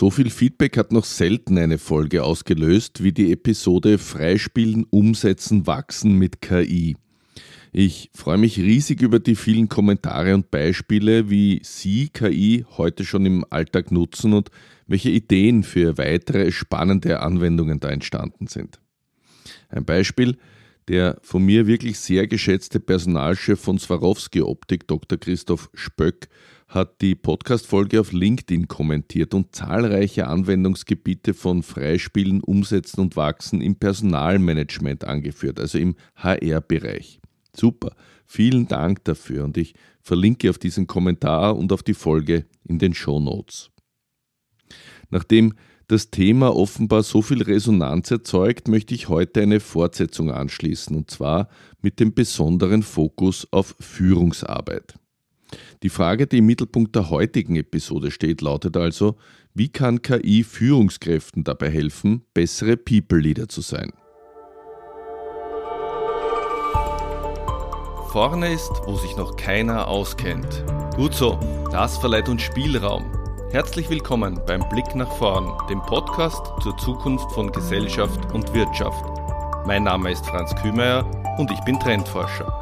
So viel Feedback hat noch selten eine Folge ausgelöst wie die Episode Freispielen, Umsetzen, Wachsen mit KI. Ich freue mich riesig über die vielen Kommentare und Beispiele, wie Sie KI heute schon im Alltag nutzen und welche Ideen für weitere spannende Anwendungen da entstanden sind. Ein Beispiel: der von mir wirklich sehr geschätzte Personalchef von Swarovski Optik, Dr. Christoph Spöck, hat die Podcast-Folge auf LinkedIn kommentiert und zahlreiche Anwendungsgebiete von Freispielen, Umsetzen und Wachsen im Personalmanagement angeführt, also im HR-Bereich. Super, vielen Dank dafür und ich verlinke auf diesen Kommentar und auf die Folge in den Shownotes. Nachdem das Thema offenbar so viel Resonanz erzeugt, möchte ich heute eine Fortsetzung anschließen, und zwar mit dem besonderen Fokus auf Führungsarbeit. Die Frage, die im Mittelpunkt der heutigen Episode steht, lautet also: Wie kann KI Führungskräften dabei helfen, bessere People-Leader zu sein? Vorne ist, wo sich noch keiner auskennt. Gut so, das verleiht uns Spielraum. Herzlich willkommen beim Blick nach vorn, dem Podcast zur Zukunft von Gesellschaft und Wirtschaft. Mein Name ist Franz Kühmeier und ich bin Trendforscher.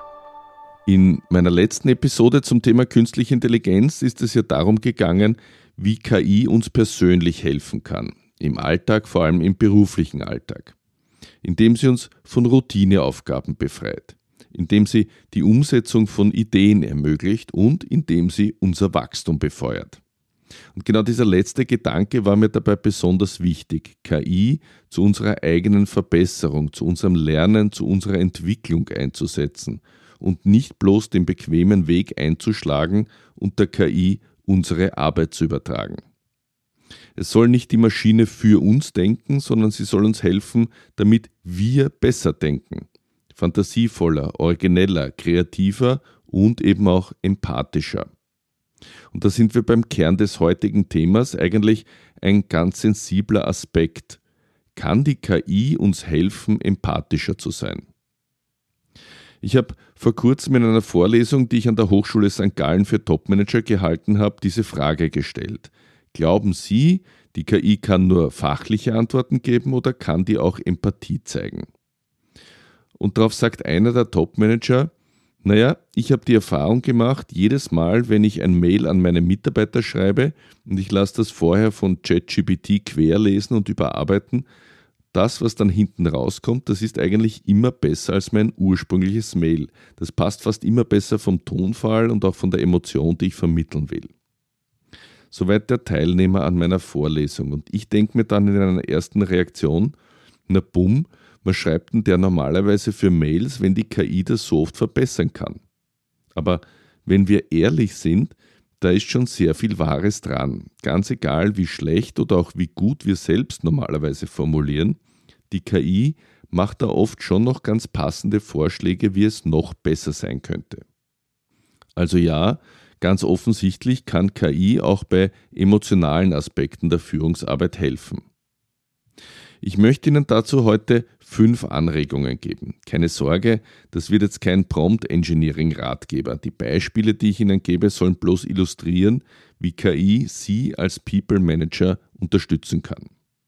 In meiner letzten Episode zum Thema künstliche Intelligenz ist es ja darum gegangen, wie KI uns persönlich helfen kann. Im Alltag, vor allem im beruflichen Alltag. Indem sie uns von Routineaufgaben befreit. Indem sie die Umsetzung von Ideen ermöglicht und indem sie unser Wachstum befeuert. Und genau dieser letzte Gedanke war mir dabei besonders wichtig, KI zu unserer eigenen Verbesserung, zu unserem Lernen, zu unserer Entwicklung einzusetzen und nicht bloß den bequemen Weg einzuschlagen und der KI unsere Arbeit zu übertragen. Es soll nicht die Maschine für uns denken, sondern sie soll uns helfen, damit wir besser denken. Fantasievoller, origineller, kreativer und eben auch empathischer. Und da sind wir beim Kern des heutigen Themas, eigentlich ein ganz sensibler Aspekt. Kann die KI uns helfen, empathischer zu sein? Ich habe vor kurzem in einer Vorlesung, die ich an der Hochschule St. Gallen für Topmanager gehalten habe, diese Frage gestellt. Glauben Sie, die KI kann nur fachliche Antworten geben oder kann die auch Empathie zeigen? Und darauf sagt einer der Topmanager: Naja, ich habe die Erfahrung gemacht, jedes Mal, wenn ich ein Mail an meine Mitarbeiter schreibe und ich lasse das vorher von ChatGPT querlesen und überarbeiten, das, was dann hinten rauskommt, das ist eigentlich immer besser als mein ursprüngliches Mail. Das passt fast immer besser vom Tonfall und auch von der Emotion, die ich vermitteln will. Soweit der Teilnehmer an meiner Vorlesung. Und ich denke mir dann in einer ersten Reaktion: Na bumm, was schreibt denn der normalerweise für Mails, wenn die KI das so oft verbessern kann? Aber wenn wir ehrlich sind, da ist schon sehr viel Wahres dran. Ganz egal, wie schlecht oder auch wie gut wir selbst normalerweise formulieren, die KI macht da oft schon noch ganz passende Vorschläge, wie es noch besser sein könnte. Also ja, ganz offensichtlich kann KI auch bei emotionalen Aspekten der Führungsarbeit helfen. Ich möchte Ihnen dazu heute 5 Anregungen geben. Keine Sorge, das wird jetzt kein Prompt-Engineering-Ratgeber. Die Beispiele, die ich Ihnen gebe, sollen bloß illustrieren, wie KI Sie als People Manager unterstützen kann.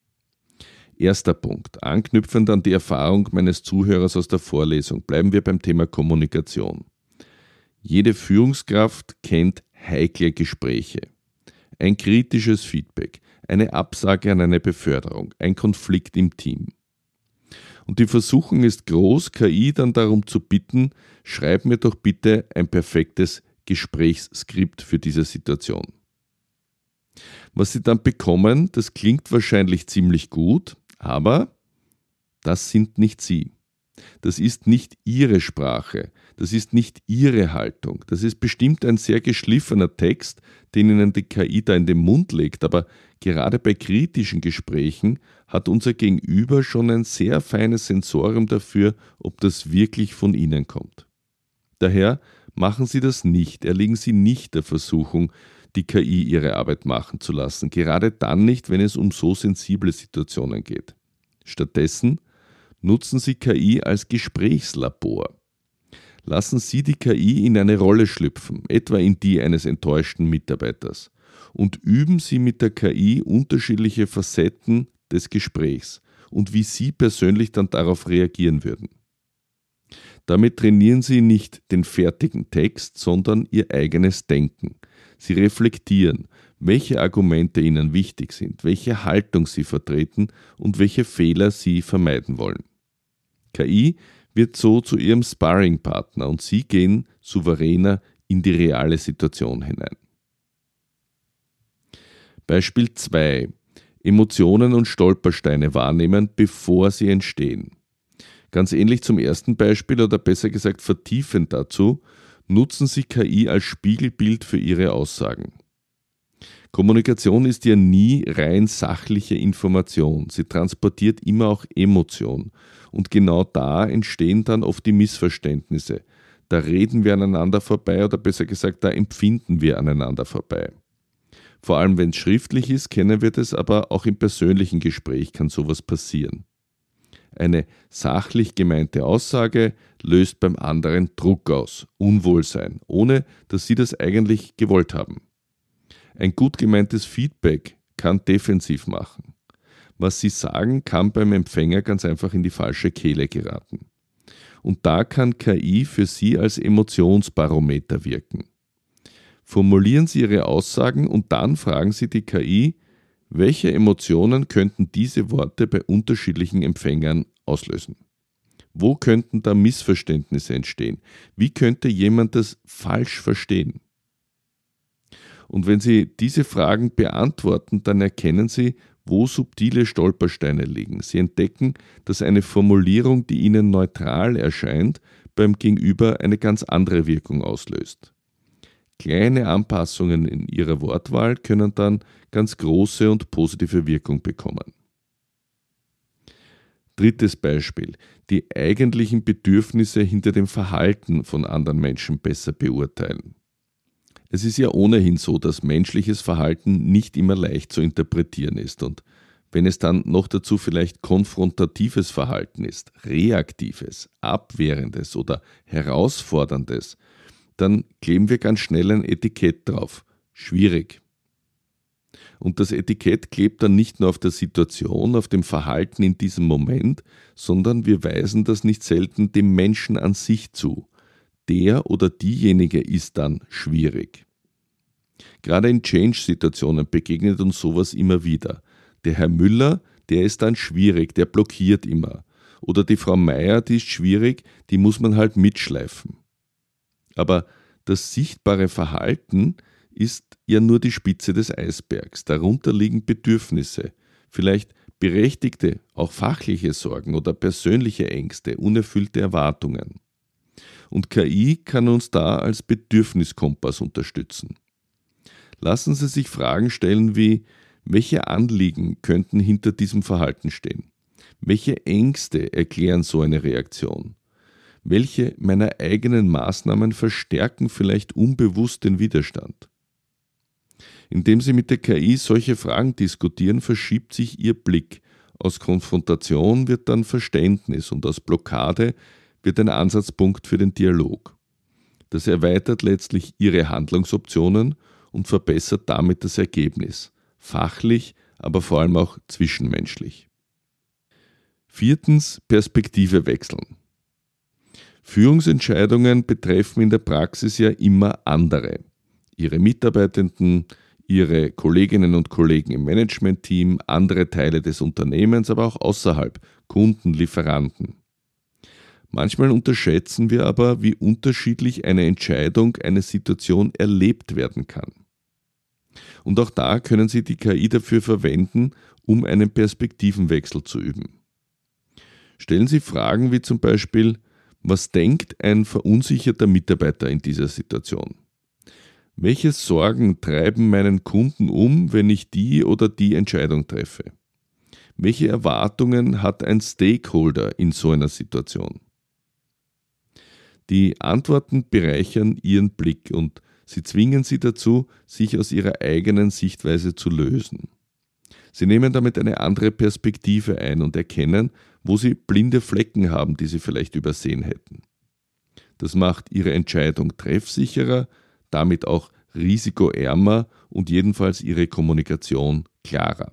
Erster Punkt, anknüpfend an die Erfahrung meines Zuhörers aus der Vorlesung, bleiben wir beim Thema Kommunikation. Jede Führungskraft kennt heikle Gespräche. Ein kritisches Feedback, eine Absage an eine Beförderung, ein Konflikt im Team. Und die Versuchung ist groß, KI dann darum zu bitten: Schreib mir doch bitte ein perfektes Gesprächsskript für diese Situation. Was Sie dann bekommen, das klingt wahrscheinlich ziemlich gut, aber das sind nicht Sie. Das ist nicht Ihre Sprache, das ist nicht Ihre Haltung. Das ist bestimmt ein sehr geschliffener Text, den Ihnen die KI da in den Mund legt, aber gerade bei kritischen Gesprächen hat unser Gegenüber schon ein sehr feines Sensorium dafür, ob das wirklich von Ihnen kommt. Daher machen Sie das nicht, erliegen Sie nicht der Versuchung, die KI ihre Arbeit machen zu lassen, gerade dann nicht, wenn es um so sensible Situationen geht. Stattdessen nutzen Sie KI als Gesprächslabor. Lassen Sie die KI in eine Rolle schlüpfen, etwa in die eines enttäuschten Mitarbeiters, und üben Sie mit der KI unterschiedliche Facetten des Gesprächs und wie Sie persönlich dann darauf reagieren würden. Damit trainieren Sie nicht den fertigen Text, sondern Ihr eigenes Denken. Sie reflektieren, welche Argumente Ihnen wichtig sind, welche Haltung Sie vertreten und welche Fehler Sie vermeiden wollen. KI wird so zu Ihrem Sparringpartner und Sie gehen souveräner in die reale Situation hinein. Beispiel 2. Emotionen und Stolpersteine wahrnehmen, bevor sie entstehen. Ganz ähnlich zum ersten Beispiel oder besser gesagt vertiefend dazu, nutzen Sie KI als Spiegelbild für Ihre Aussagen. Kommunikation ist ja nie rein sachliche Information, sie transportiert immer auch Emotion und genau da entstehen dann oft die Missverständnisse. Da reden wir aneinander vorbei oder besser gesagt, da empfinden wir aneinander vorbei. Vor allem wenn es schriftlich ist, kennen wir das, aber auch im persönlichen Gespräch kann sowas passieren. Eine sachlich gemeinte Aussage löst beim anderen Druck aus, Unwohlsein, ohne dass Sie das eigentlich gewollt haben. Ein gut gemeintes Feedback kann defensiv machen. Was Sie sagen, kann beim Empfänger ganz einfach in die falsche Kehle geraten. Und da kann KI für Sie als Emotionsbarometer wirken. Formulieren Sie Ihre Aussagen und dann fragen Sie die KI, welche Emotionen könnten diese Worte bei unterschiedlichen Empfängern auslösen? Wo könnten da Missverständnisse entstehen? Wie könnte jemand das falsch verstehen? Und wenn Sie diese Fragen beantworten, dann erkennen Sie, wo subtile Stolpersteine liegen. Sie entdecken, dass eine Formulierung, die Ihnen neutral erscheint, beim Gegenüber eine ganz andere Wirkung auslöst. Kleine Anpassungen in Ihrer Wortwahl können dann ganz große und positive Wirkung bekommen. Drittes Beispiel: Die eigentlichen Bedürfnisse hinter dem Verhalten von anderen Menschen besser beurteilen. Es ist ja ohnehin so, dass menschliches Verhalten nicht immer leicht zu interpretieren ist und wenn es dann noch dazu vielleicht konfrontatives Verhalten ist, reaktives, abwehrendes oder herausforderndes, dann kleben wir ganz schnell ein Etikett drauf. Schwierig. Und das Etikett klebt dann nicht nur auf der Situation, auf dem Verhalten in diesem Moment, sondern wir weisen das nicht selten dem Menschen an sich zu. Der oder diejenige ist dann schwierig. Gerade in Change-Situationen begegnet uns sowas immer wieder. Der Herr Müller, der ist dann schwierig, der blockiert immer. Oder die Frau Meier, die ist schwierig, die muss man halt mitschleifen. Aber das sichtbare Verhalten ist ja nur die Spitze des Eisbergs. Darunter liegen Bedürfnisse, vielleicht berechtigte, auch fachliche Sorgen oder persönliche Ängste, unerfüllte Erwartungen. Und KI kann uns da als Bedürfniskompass unterstützen. Lassen Sie sich Fragen stellen wie: Welche Anliegen könnten hinter diesem Verhalten stehen? Welche Ängste erklären so eine Reaktion? Welche meiner eigenen Maßnahmen verstärken vielleicht unbewusst den Widerstand? Indem Sie mit der KI solche Fragen diskutieren, verschiebt sich Ihr Blick. Aus Konfrontation wird dann Verständnis und aus Blockade wird ein Ansatzpunkt für den Dialog. Das erweitert letztlich Ihre Handlungsoptionen und verbessert damit das Ergebnis. Fachlich, aber vor allem auch zwischenmenschlich. Viertens, Perspektive wechseln. Führungsentscheidungen betreffen in der Praxis ja immer andere. Ihre Mitarbeitenden, Ihre Kolleginnen und Kollegen im Managementteam, andere Teile des Unternehmens, aber auch außerhalb, Kunden, Lieferanten. Manchmal unterschätzen wir aber, wie unterschiedlich eine Entscheidung, eine Situation erlebt werden kann. Und auch da können Sie die KI dafür verwenden, um einen Perspektivenwechsel zu üben. Stellen Sie Fragen wie zum Beispiel: Was denkt ein verunsicherter Mitarbeiter in dieser Situation? Welche Sorgen treiben meinen Kunden um, wenn ich die oder die Entscheidung treffe? Welche Erwartungen hat ein Stakeholder in so einer Situation? Die Antworten bereichern Ihren Blick und sie zwingen Sie dazu, sich aus Ihrer eigenen Sichtweise zu lösen. Sie nehmen damit eine andere Perspektive ein und erkennen, wo Sie blinde Flecken haben, die Sie vielleicht übersehen hätten. Das macht Ihre Entscheidung treffsicherer, damit auch risikoärmer und jedenfalls ihre Kommunikation klarer.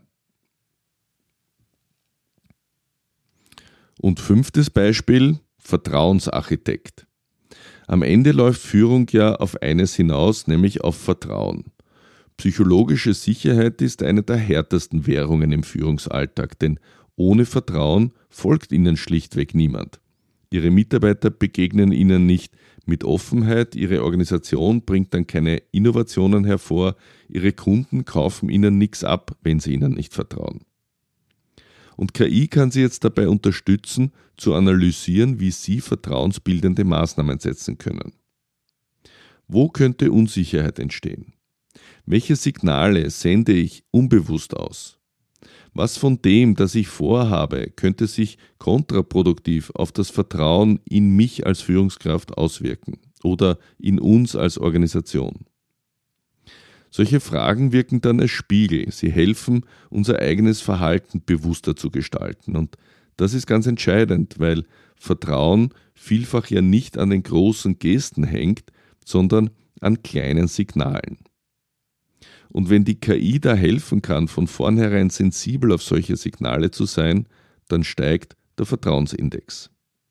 Und 5. Beispiel, Vertrauensarchitekt. Am Ende läuft Führung ja auf eines hinaus, nämlich auf Vertrauen. Psychologische Sicherheit ist eine der härtesten Währungen im Führungsalltag, denn ohne Vertrauen folgt ihnen schlichtweg niemand. Ihre Mitarbeiter begegnen ihnen nicht mit Offenheit, ihre Organisation bringt dann keine Innovationen hervor, ihre Kunden kaufen ihnen nichts ab, wenn sie ihnen nicht vertrauen. Und KI kann sie jetzt dabei unterstützen, zu analysieren, wie sie vertrauensbildende Maßnahmen setzen können. Wo könnte Unsicherheit entstehen? Welche Signale sende ich unbewusst aus? Was von dem, das ich vorhabe, könnte sich kontraproduktiv auf das Vertrauen in mich als Führungskraft auswirken oder in uns als Organisation? Solche Fragen wirken dann als Spiegel. Sie helfen, unser eigenes Verhalten bewusster zu gestalten. Und das ist ganz entscheidend, weil Vertrauen vielfach ja nicht an den großen Gesten hängt, sondern an kleinen Signalen. Und wenn die KI da helfen kann, von vornherein sensibel auf solche Signale zu sein, dann steigt der Vertrauensindex.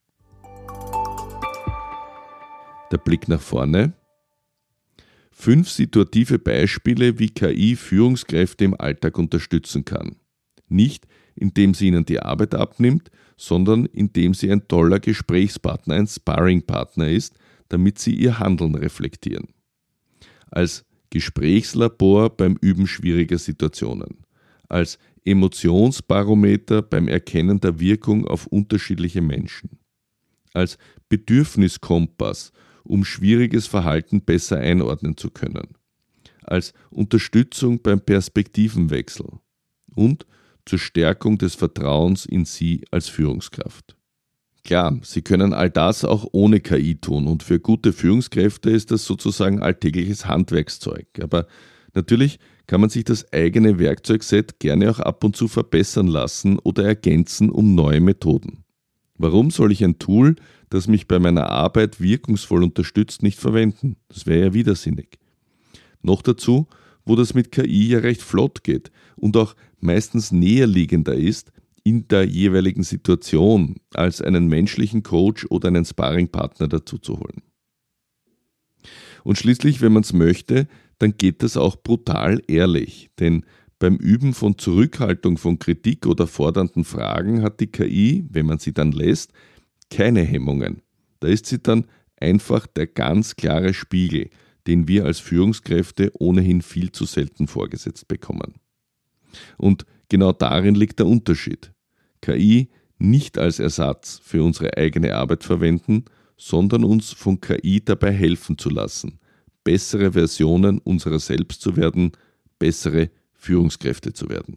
Der Blick nach vorne. 5 situative Beispiele, wie KI Führungskräfte im Alltag unterstützen kann. Nicht, indem sie ihnen die Arbeit abnimmt, sondern indem sie ein toller Gesprächspartner, ein Sparringpartner ist, damit sie ihr Handeln reflektieren. Als Gesprächslabor beim Üben schwieriger Situationen. Als Emotionsbarometer beim Erkennen der Wirkung auf unterschiedliche Menschen. Als Bedürfniskompass, um schwieriges Verhalten besser einordnen zu können. Als Unterstützung beim Perspektivenwechsel und zur Stärkung des Vertrauens in Sie als Führungskraft. Klar, Sie können all das auch ohne KI tun und für gute Führungskräfte ist das sozusagen alltägliches Handwerkszeug. Aber natürlich kann man sich das eigene Werkzeugset gerne auch ab und zu verbessern lassen oder ergänzen um neue Methoden. Warum soll ich ein Tool, das mich bei meiner Arbeit wirkungsvoll unterstützt, nicht verwenden? Das wäre ja widersinnig. Noch dazu, wo das mit KI ja recht flott geht und auch meistens näherliegender ist in der jeweiligen Situation, als einen menschlichen Coach oder einen Sparringpartner dazu zu holen. Und schließlich, wenn man es möchte, dann geht das auch brutal ehrlich, denn beim Üben von Zurückhaltung von Kritik oder fordernden Fragen hat die KI, wenn man sie dann lässt, keine Hemmungen. Da ist sie dann einfach der ganz klare Spiegel, den wir als Führungskräfte ohnehin viel zu selten vorgesetzt bekommen. Und genau darin liegt der Unterschied. KI nicht als Ersatz für unsere eigene Arbeit verwenden, sondern uns von KI dabei helfen zu lassen, bessere Versionen unserer selbst zu werden, bessere Führungskräfte zu werden.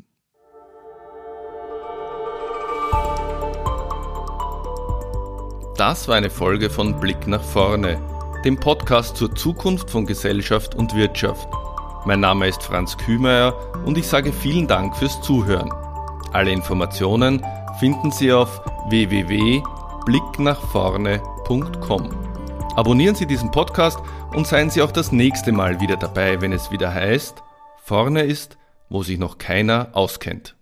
Das war eine Folge von Blick nach vorne, dem Podcast zur Zukunft von Gesellschaft und Wirtschaft. Mein Name ist Franz Kühmeier und ich sage vielen Dank fürs Zuhören. Alle Informationen finden Sie auf www.blicknachvorne.com. Abonnieren Sie diesen Podcast und seien Sie auch das nächste Mal wieder dabei, wenn es wieder heißt, vorne ist, wo sich noch keiner auskennt.